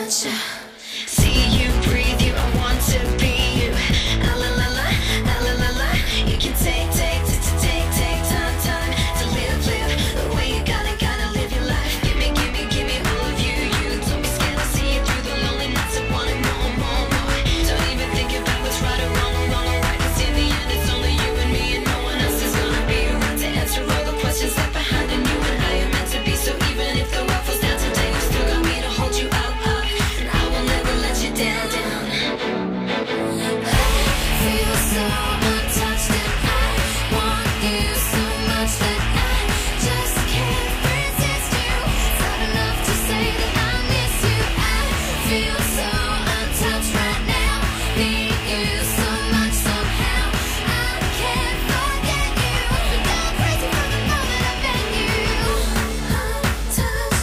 much. See you, breathe you, I want to be you. Ah la la la, ah la la la. You can take time to live the way you gotta live your life. Give me all of you. Don't be scared to see it through the lonely nights. I want it more. Don't even think about what's right or wrong or right. 'Cause in the end it's only you and me, and no one else is gonna be around to answer all the questions that behind in you and I am meant to be. So even if the world falls down today, you still got me to hold you up. And I will never let you down. I feel so untouched and I want you so much that I just can't resist you. It's not enough to say that I miss you. I feel so untouched right now. Need you so much somehow. I can't forget you. But go crazy from the moment I met you. Untouched,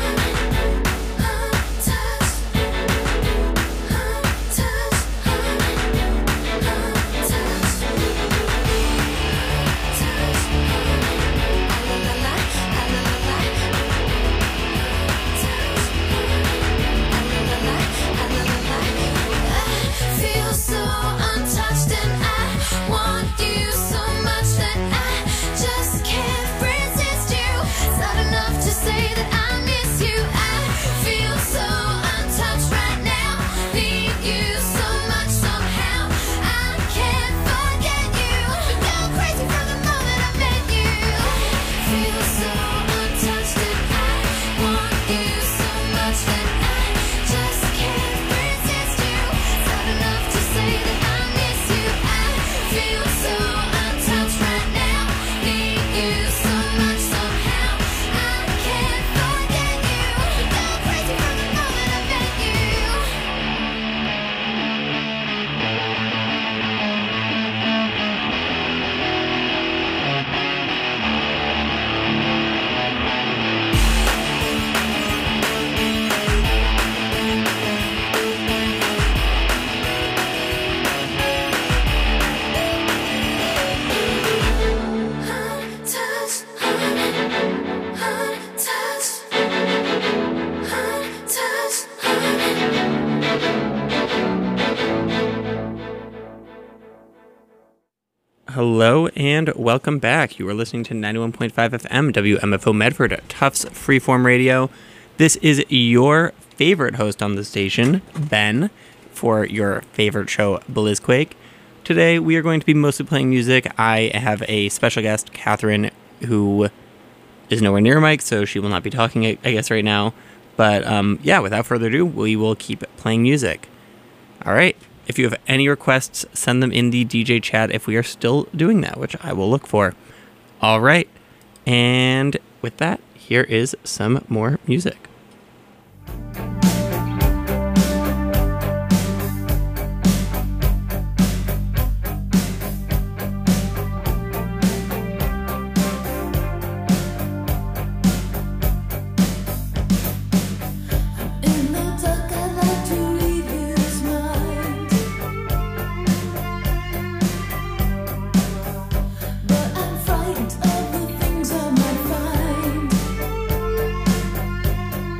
feel so untouched and I want you so much that I just can't resist you. It's not enough to say that I miss you. I feel so untouched right now. Need you so much somehow. I can't forget you. But go crazy from the moment I met you. Feel so untouched and I want you so much that I just can't resist you. It's not enough to say that I miss you. I feel so untouched right now. Need you so much somehow. I can't forget you. But go crazy from the moment I met you. Hello and welcome back. You are listening to 91.5 FM WMFO Medford, Tufts Freeform Radio. This is your favorite host on the station, Ben, for your favorite show, Blizzquake. Today we are going to be mostly playing music. I have a special guest, Catherine, who is nowhere near a mic, so she will not be talking, I guess, right now. But yeah, without further ado, we will keep playing music. All right. If you have any requests, send them in the DJ chat if we are still doing that, which I will look for. All right. And with that, here is some more music. In the dark, I like to read his mind, but I'm frightened of the things I might find.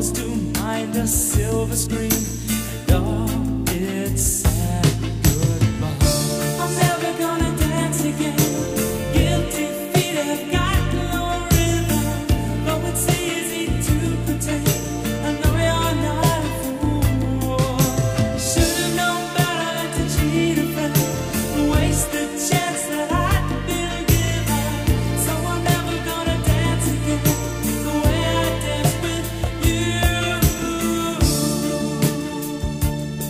was to mind a silver screen and all its sad goodbye. I'm never gonna dance again. Guilty feet have got no rhythm. Though it's easy to pretend, I know you're not a fool. Should've known better than to cheat a friend, waste the chance that I'd been given. So I'm never gonna dance again the way I danced with you.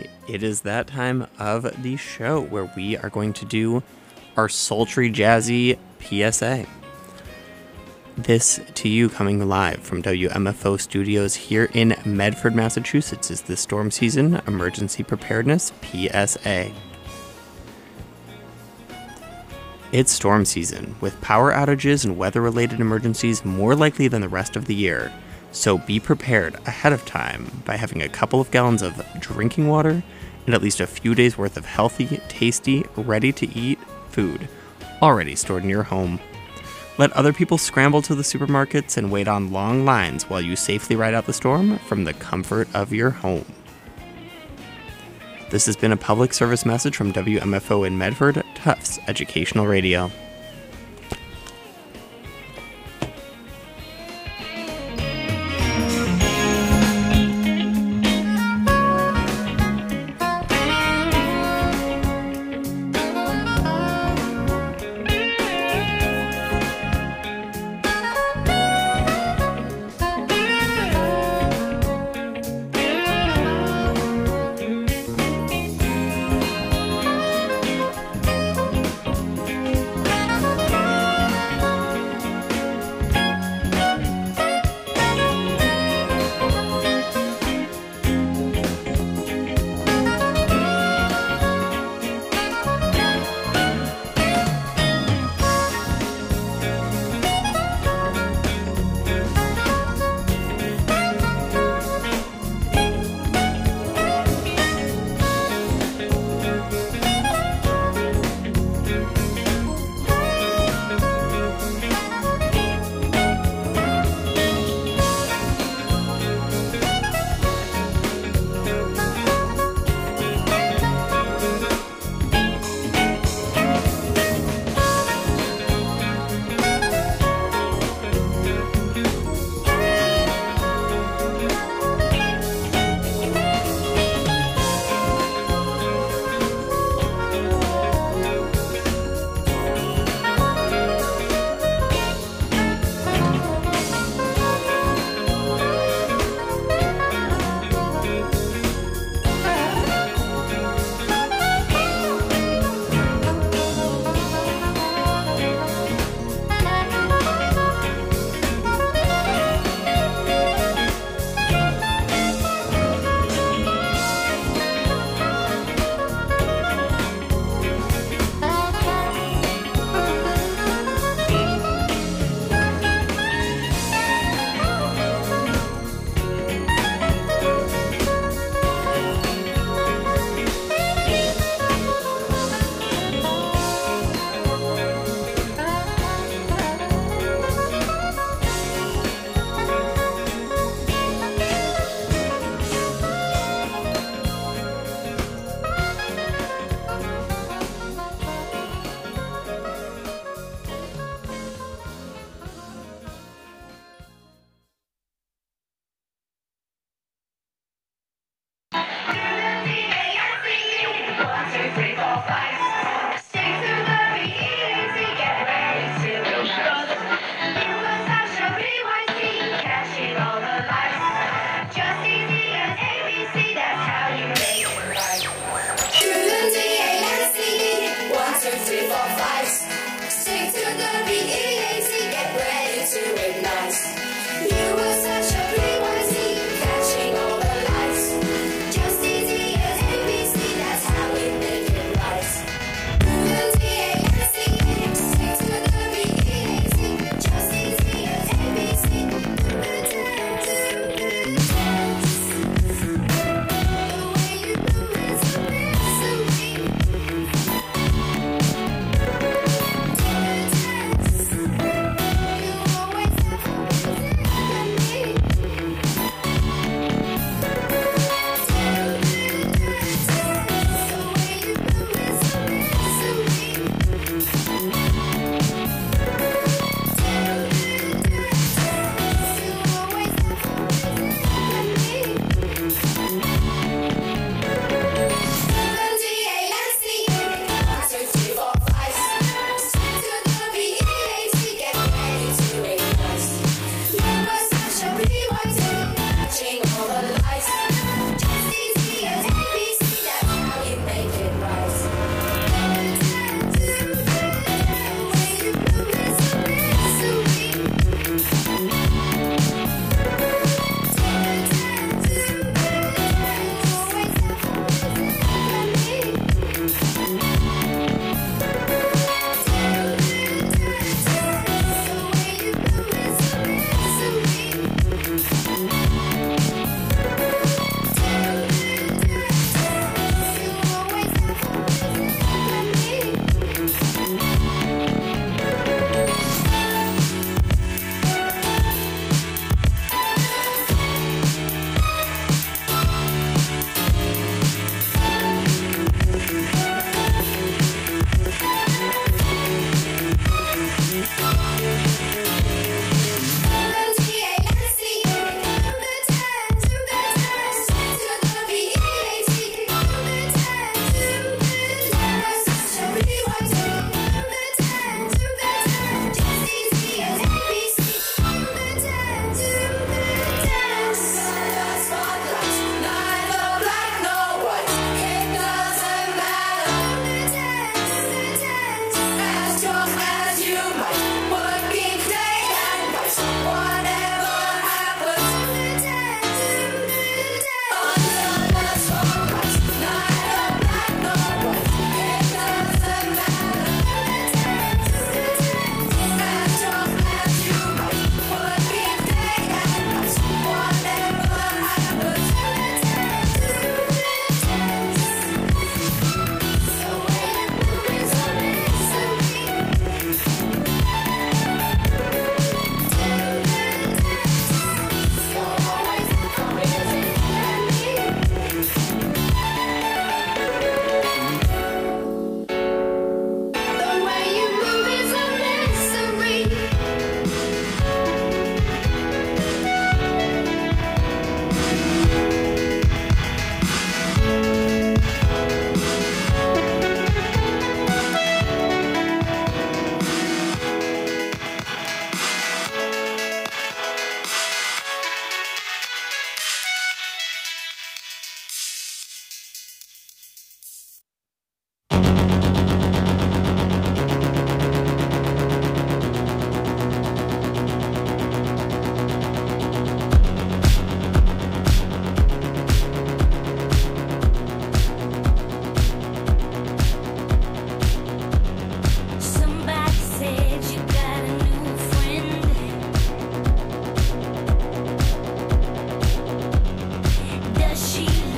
right, it is that time of the show where we are going to do our sultry, jazzy PSA. This to you coming live from WMFO Studios here in Medford, Massachusetts is the Storm Season Emergency Preparedness PSA. It's storm season, with power outages and weather-related emergencies more likely than the rest of the year. So be prepared ahead of time by having a couple of gallons of drinking water and at least a few days worth of healthy, tasty, ready-to-eat food already stored in your home. Let other people scramble to the supermarkets and wait on long lines while you safely ride out the storm from the comfort of your home. This has been a public service message from WMFO in Medford, Tufts Educational Radio.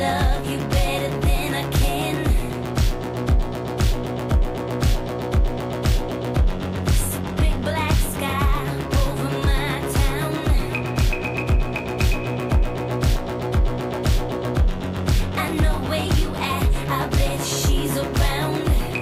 love you better than I can. It's a big black sky over my town. I know where you at, I bet she's around.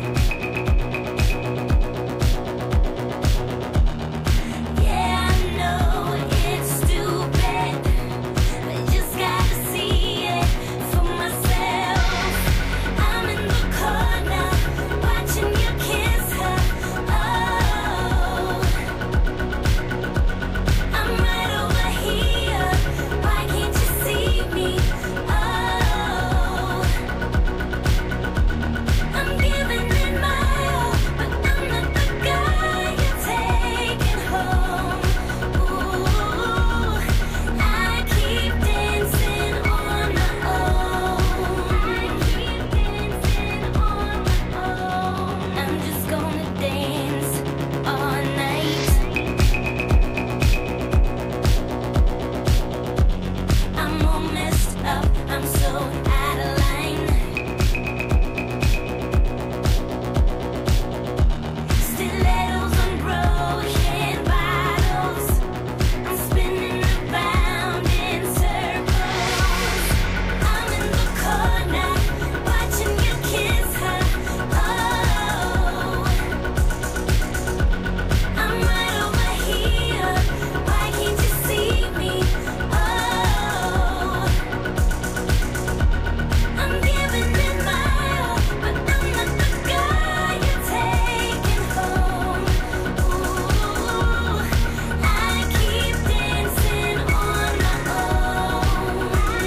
Yeah, I know it's stupid, I just gotta see it for myself. I'm in the corner, watching you kiss her. Oh, I'm right over here, why can't you see me? Oh, I'm giving it my all, but I'm not the guy you're taking home. Ooh, I keep dancing on my own. I'm just gonna dance all night. I'm all messed up, I'm so out of line. Stilettos and broken bottles, I'm spinning around in circles. I'm in the corner, watching you kiss her. Oh, I'm right over here, why can't you see me? Oh, I'm giving it my all, but I'm not the guy you're taking home. Ooh, I keep dancing on my own.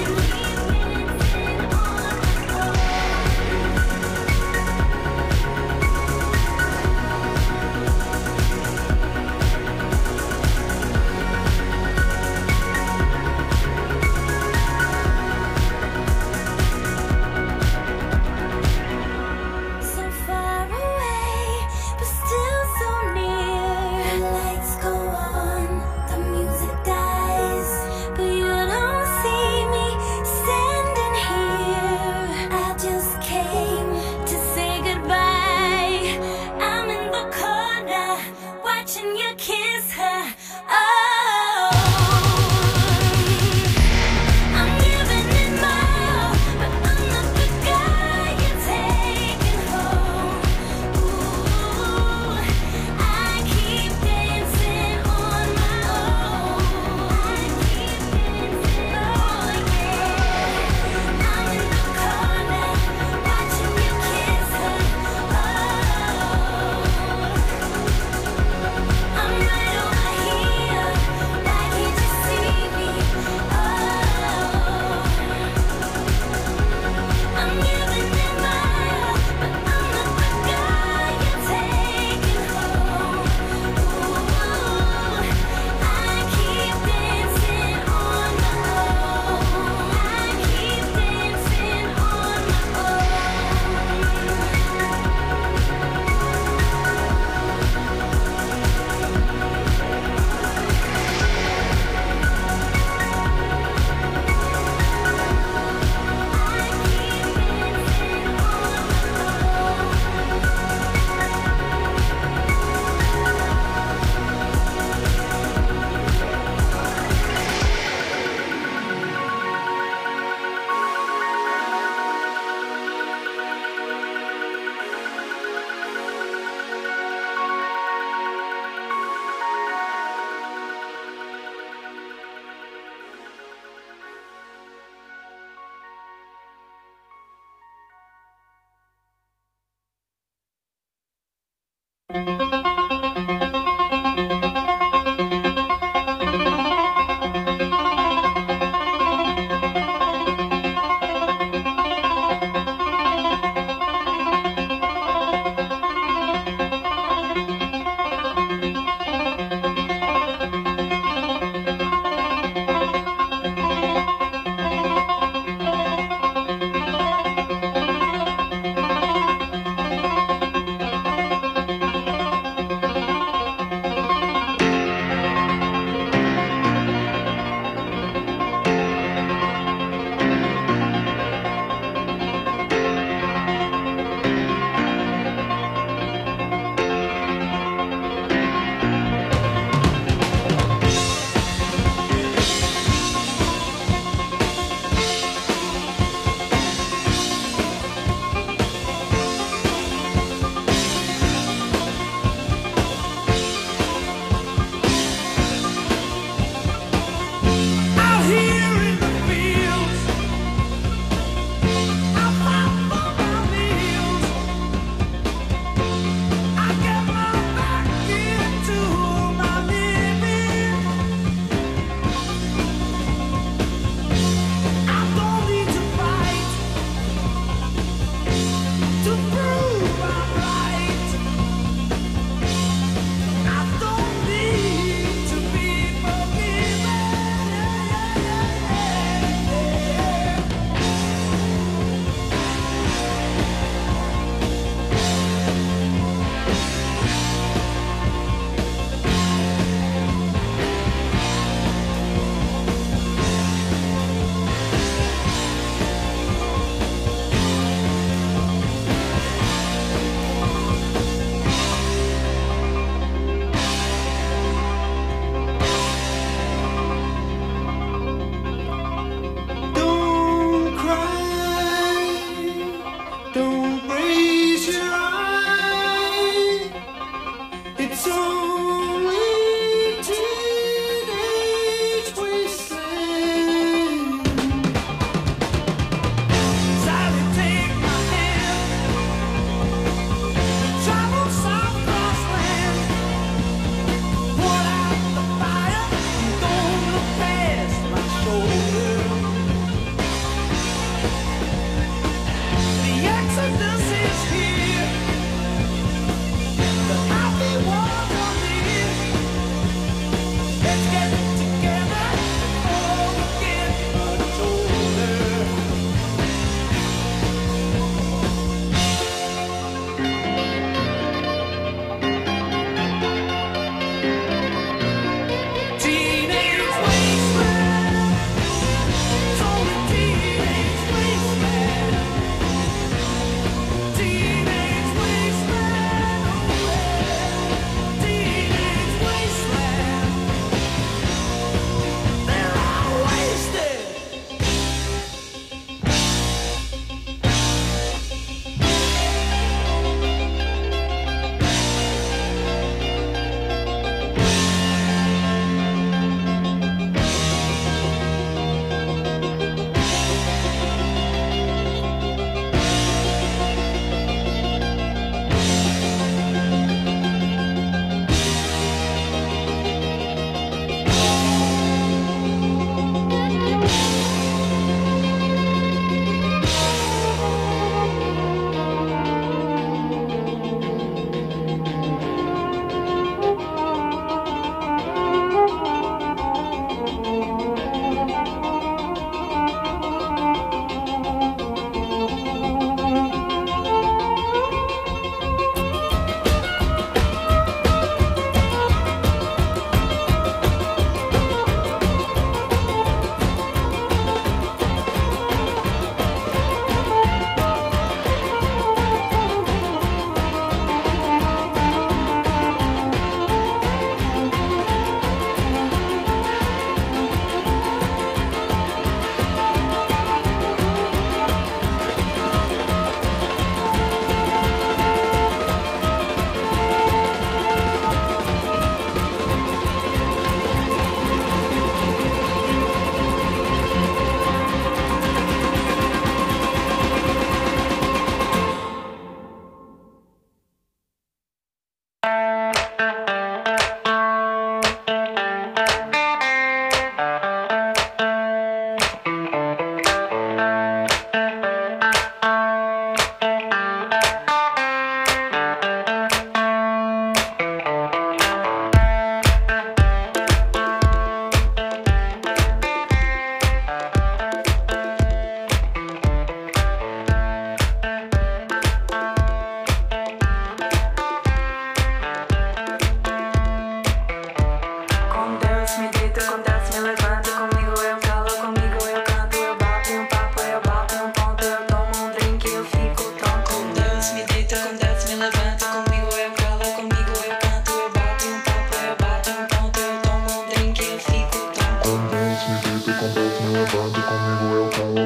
So far away, but still so near. The lights go on, the music dies, but you don't see me standing here. I just came to say goodbye. I'm in the corner, watching you kiss her. Oh, I'm giving it my all, but I'm not the guy you're taking home. Ooh, I keep dancing on my own. Oh yeah, I'm in the corner, watching you kiss her. Oh, I'm right over here, why can't you see me? Oh, I'm giving it my all, but I'm not the guy you're taking home. Ooh, I keep dancing on my own. I keep dancing on my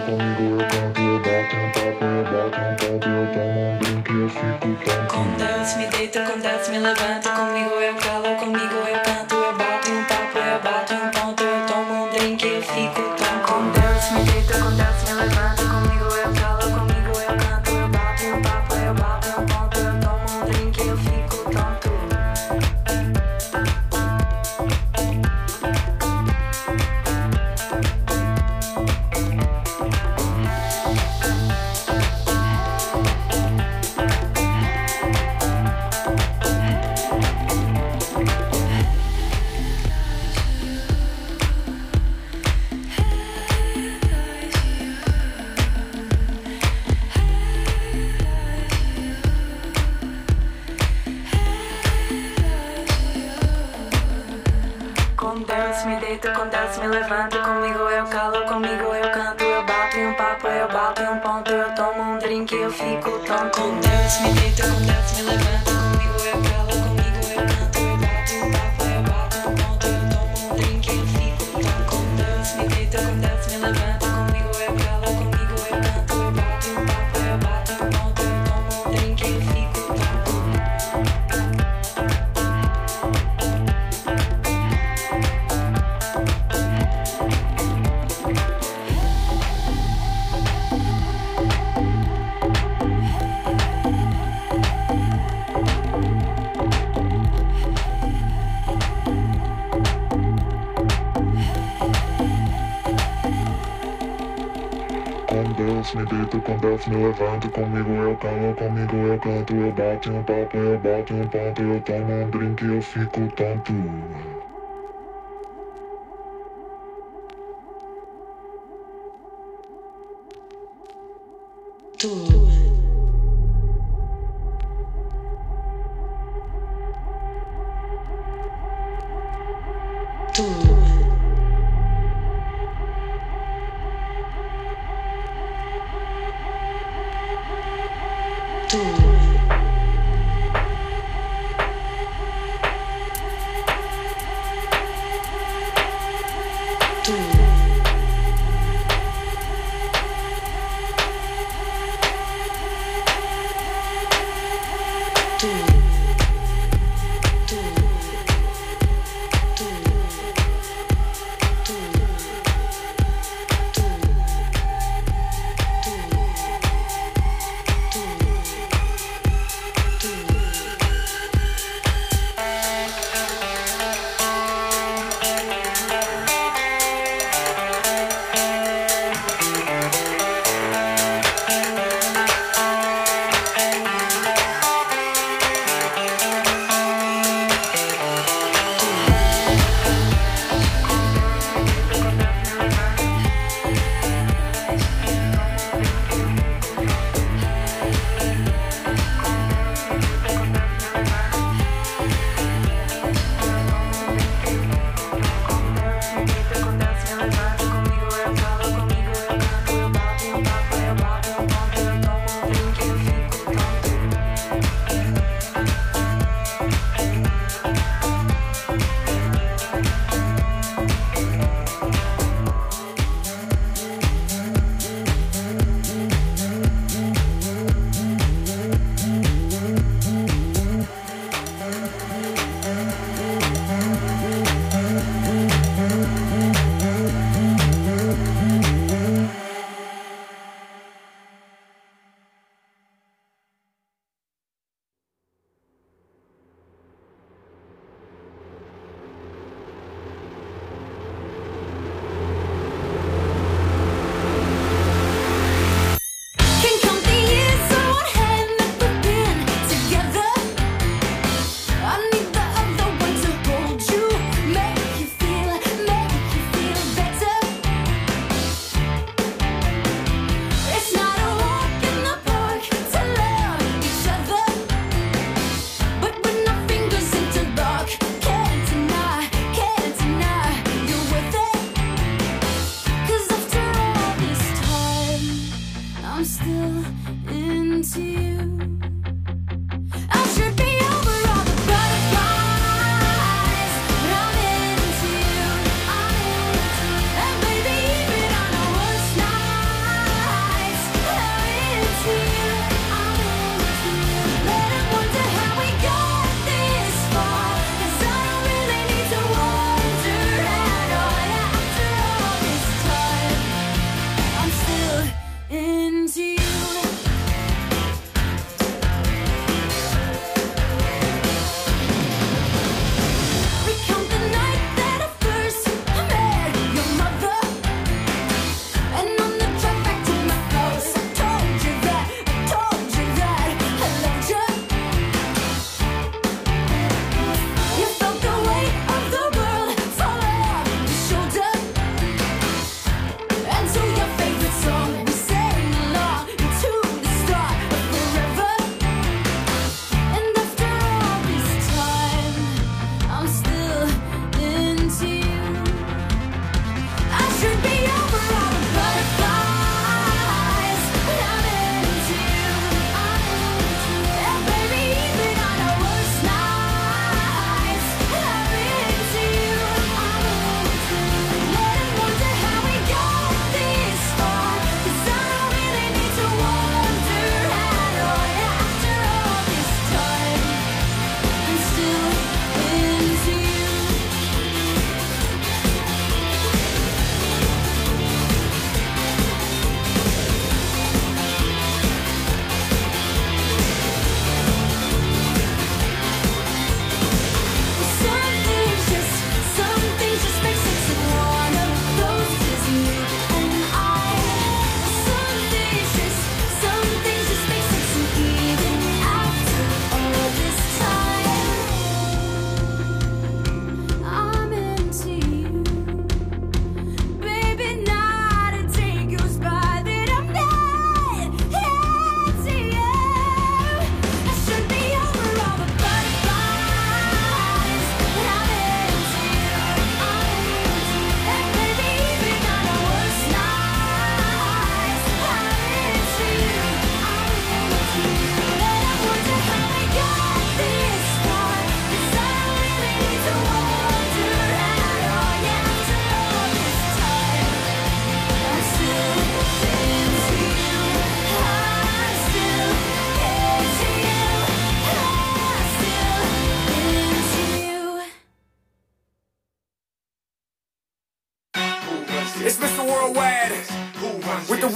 comigo eu canto, eu bato um papo, eu bato um ponto, eu tomo um drink, eu fico tonto. Com Deus me deito, com Deus me levanto, comigo eu calo, comigo eu canto, eu bato um papo, eu bato um ponto, eu tomo um drink, eu fico tonto. Com Deus me deito, com Deus me levanto, comigo eu calo, comigo eu canto, eu bato um papo, eu bato um ponto, eu tomo um drink, eu fico tonto. Com Deus me deito, com Deus me levanto, comigo eu calo, comigo eu canto, eu bato um papo, eu bato um ponto, eu tomo um drink, eu fico tonto. Com Deus me deito, com Deus me levanto, comigo eu calo, comigo eu canto, eu bato um papo, eu bato um ponto, eu tomo um drink, eu fico tonto. Com Deus me deito, com Deus me levanto, comigo eu calo, comigo eu canto, eu bato um papo, eu bato um ponto, eu tomo um drink, eu fico tonto. Com Deus me deito, com Deus me levanto, comigo eu calo, comigo eu canto, eu bato um papo, eu bato um ponto, eu tomo um drink, eu fico tonto.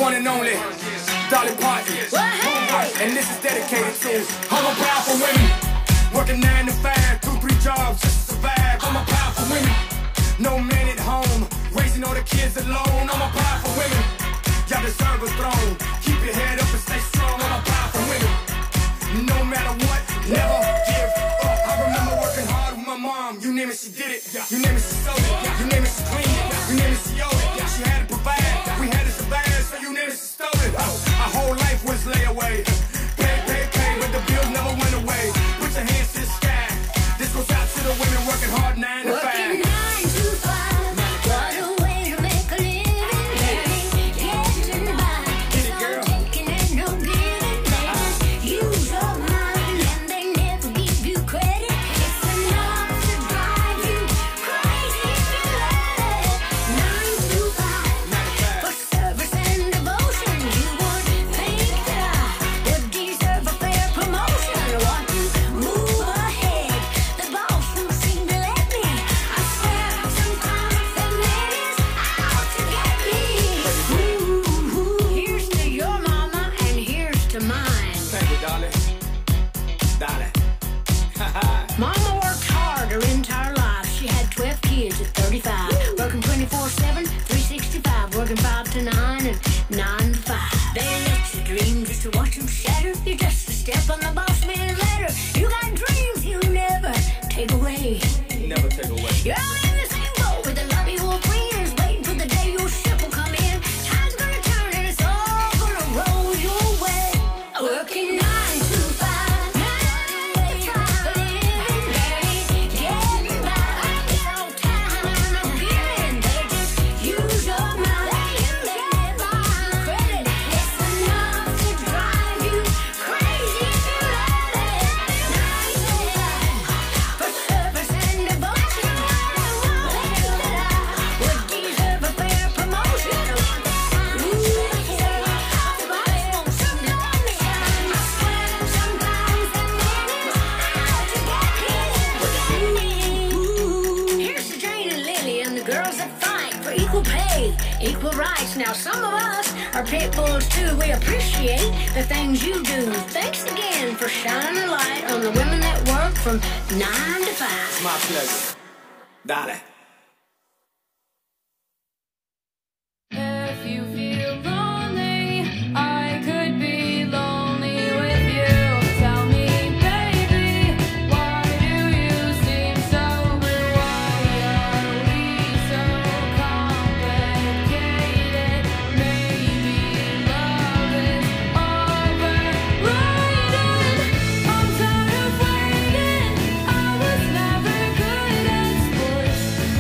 one and only Dolly Parton. And this is dedicated to all the powerful women working 9 to 5, 2, 3 jobs just to survive. All my powerful women, no man at home, raising all the kids alone. All my powerful women, y'all deserve a throne. Keep your head up and stay strong. All my powerful women, no matter what, never give up. I remember working hard with my mom. You name it, she did it. You name it, she sold it. You name it, she cleaned it. You name it, she owed it. She had to provide. We had to survive. So you name it, she stole it. Our whole life was layaway. Pay, but the bills never went away. Put your hands to the sky. This goes out to the women working hard 9 to 5. Working 9 to 5, what a way to make a living, baby. Getting by, it's no taking and no giving. They just use your mind and they never give you credit. It's enough to drive you crazy if you let it. 9 to 5, for service and devotion. You would think that I would deserve a fair promotion. Want to move ahead, the boss don't seem to let me. I swear sometimes the man is out to get me. Here's to your mama and here's to mine. Thank you, Dolly. Dolly. Mama worked hard her entire life. She had 12 kids at 35. Working 24/7, 365. Working 5 to 9 and 9 to 5. They let you dream just to watch them shatter. You're just a step on the boss man's ladder. You got dreams you never take away. Never take away. You're all in the same boat with the love your friends, waiting for the day your ship will come in. Time's gonna turn and it's all gonna roll your way. Working 9 to 5, 9 to 5, living, baby, getting by. It's no time and no giving. They just use your mind and they never give you credit. It's enough to drive you crazy if you let it. 9 to 5, for service and devotion. That I would deserve a fair promotion. Here's to Jane and Lily and the girls that fight for equal pay, equal rights. Now some of us are pit bulls too. We appreciate the things you do. Thanks again for shining a light on the women that work from 9 to 5. My pleasure. Dolly. If you feel lonely, I could be lonely with you. Tell me, baby, why do you seem so blue? Why are we so complicated? Maybe love is overrated. I'm tired of waiting. I was never good at sports.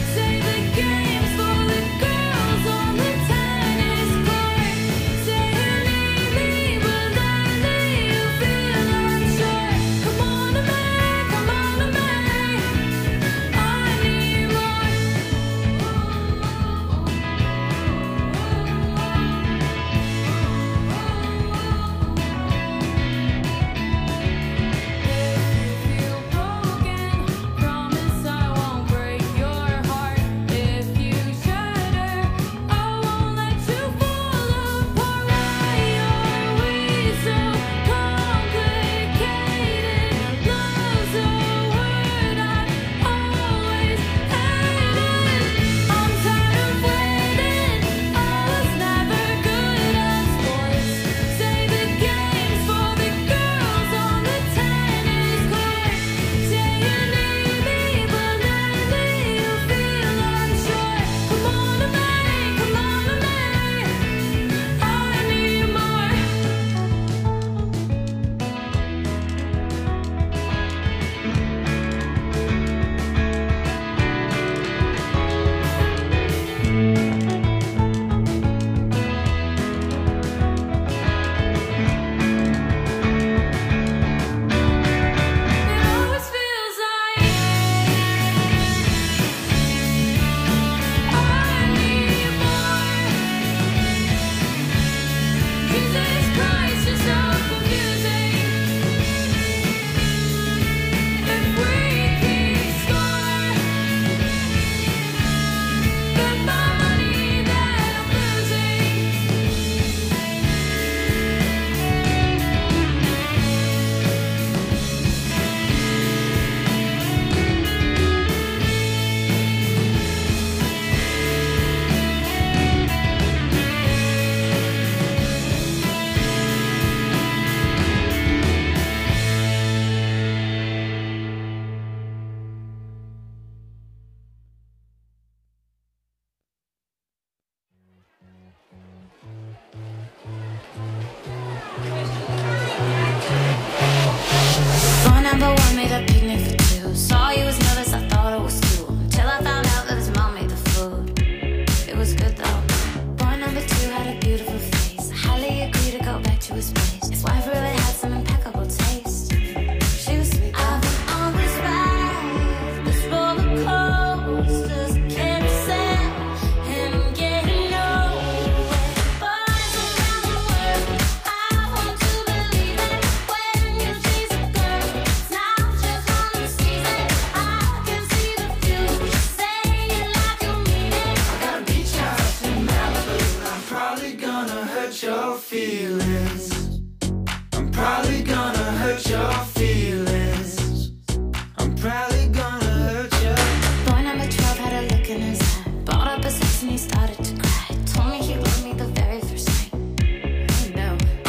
to his place. His wife really had some impeccable taste. She was sweet. I've been on this ride, this roller coaster, can't stand and getting nowhere. Boys around the world, I want to believe it. When you chase a girl, it's not just on the season. I can see the future, say it like you mean it. I got a beach house in Malibu. I'm probably gonna hurt your feelings. I'm probably gonna hurt your feelings. I'm probably gonna hurt you. Boy number 12 had a look in his eye. Bought up a sex and he started to cry. Told me he loved me the very first night. Oh no.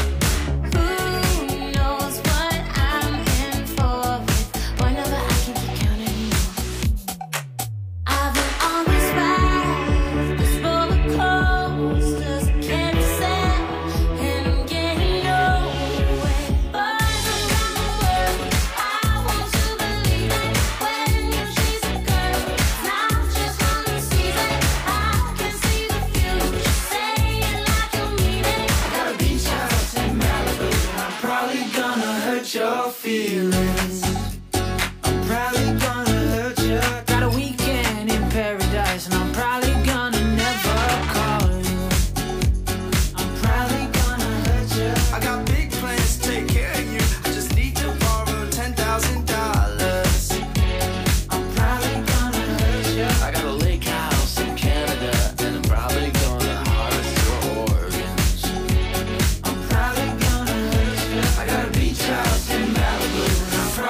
Who knows what I'm in for with boy number I can keep counting anymore. I've been on this ride, this roller coaster, can't stand and getting nowhere. Boys around the world, I want to believe it. When you chase a girl, it's not just on the season. I can see the future, say it like you mean it. I got a beach house in Malibu. I'm probably gonna hurt your feelings. I'm probably gonna hurt you. Got a weekend in paradise, and I'm probably gonna never call you. I'm probably gonna hurt you. I got big plans to take care of you. I just need to borrow $10,000. I'm probably gonna hurt you. I got a lake house in Canada, and I'm probably gonna harvest your organs. I'm probably gonna hurt you. I got a beach house in Malibu, and I'm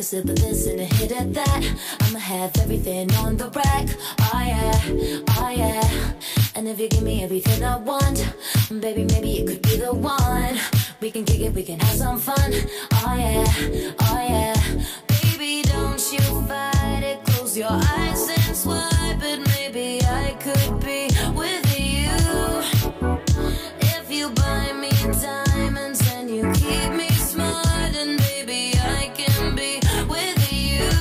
sip of this and a hit of that. I'ma have everything on the rack. Oh yeah, oh yeah. And if you give me everything I want, baby, maybe it could be the one. We can kick it, we can have some fun. Oh yeah, oh yeah. Baby, don't you fight it. Close your eyes and swipe it. Maybe I could be with you. If you buy me diamonds and you keep me smart, and baby, I can be with you.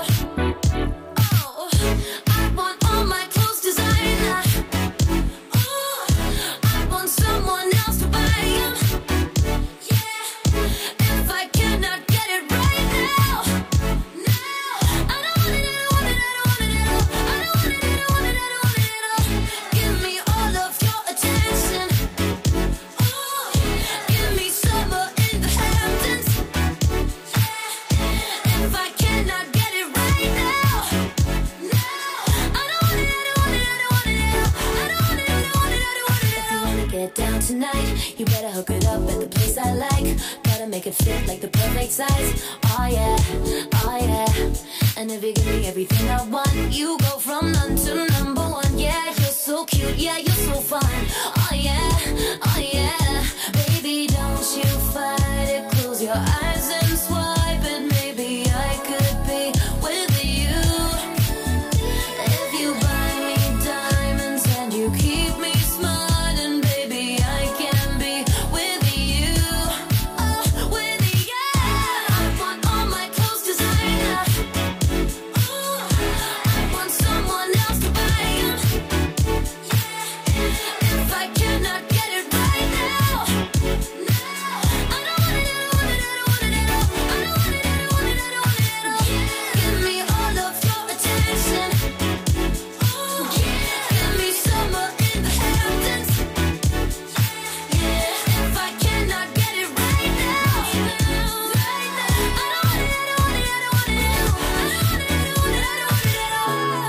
Oh, I want all my clothes designer. Oh, I want someone else to buy them. Yeah, if I cannot get it right now, I don't want it, I don't want it, I don't want it at all. I don't want it, I don't want it, I don't want it at all. Give me all of your attention. Oh, give me summer in the Hamptons. Yeah, if I cannot get it right now, I don't want it, I don't want it, I don't want it at all. I don't want it, I don't want it, I don't want it at all. If you wanna get down tonight, you better hook it up at the place I like. Gotta make it fit like the perfect size. Oh yeah, oh yeah. And if you give me everything I want, you go from none to number one. Yeah, you're so cute, yeah, you're so fun. Oh yeah, oh yeah. Baby, don't you fight it. Close your eyes and swipe it. Maybe I could be with you. If you buy me diamonds and you keep me smart, and baby, I can be with you. Oh, with you. I want all my clothes designer. Oh, I want someone else to buy them. Yeah, if I cannot get it right now, I don't want it, I don't want it, I don't want it at all. I don't want it, I don't want it, I don't want it at all. Give me all of your attention. Oh, give me summer in the Hamptons. Yeah, if I cannot get it right now, I don't want it, I don't want it, I don't want it at all. I don't want it, I don't want it, I don't want it at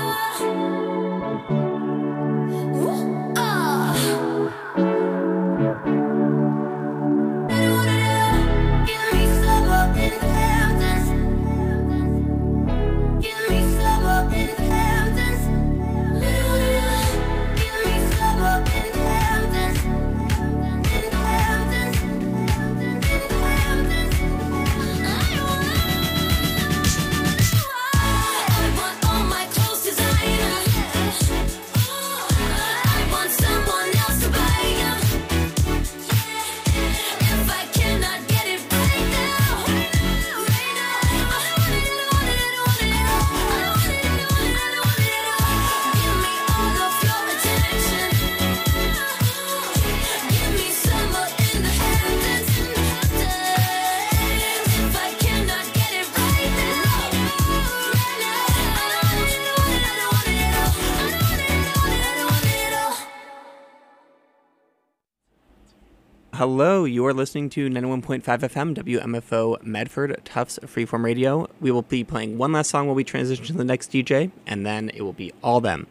all. Ooh, ah. I don't want it at all. Give me summer in the Hamptons. Give me summer in the Hamptons. Give me summer in the Hamptons. In the Hamptons. In the Hamptons. I want all my clothes designer. I want someone else to buy them. If I cannot get it right now, I don't want it, I don't want it, I don't want it at all. I don't want it, I don't want it, I don't want it at all. Give me all of your attention. Give me summer in the Hamptons. If I cannot get it right now, I don't want it, I don't want it, I don't want it at all. I don't want it, I don't want it, I don't want it at all. Hello, you are listening to 91.5 FM WMFO Medford Tufts Freeform Radio. We will be playing one last song while we transition to the next DJ, and then it will be all them.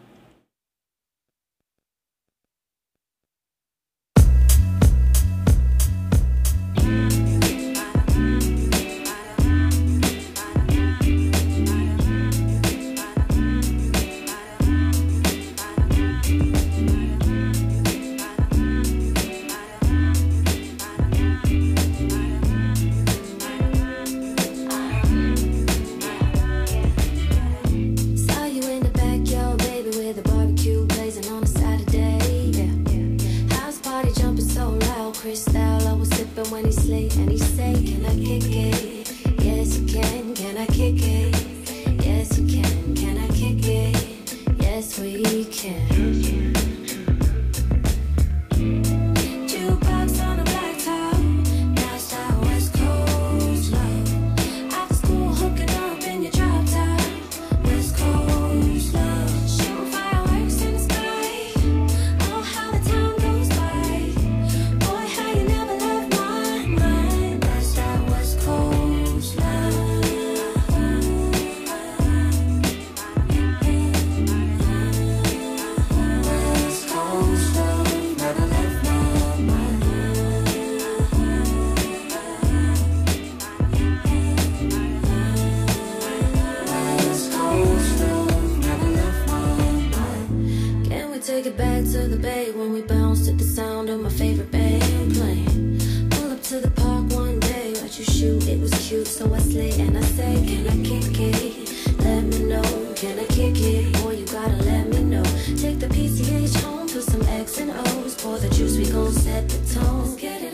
Saw you in the backyard, baby, with a barbecue blazing on a Saturday. Yeah. House party jumping so loud, Cristal I was sipping when he slid and he said, "Can I kick it? Yes you can. Can I kick it? Yes you can. Can I kick it? Yes we can." Jukebox on the blacktop, now style West Coast love. After school hooking up in your drop top, West Coast love. Shooting fireworks in the sky. Oh, how the time goes by. Boy, how you never left my mind. That's that West Coast love. West of my favorite band playing. Pull up to the park one day, watch you shoot, it was cute, so I slay and I say, can I kick it? Let me know, can I kick it? Boy, you gotta let me know. Take the PCH home, put some X and O's, pour the juice, we gon' set the tone. Get it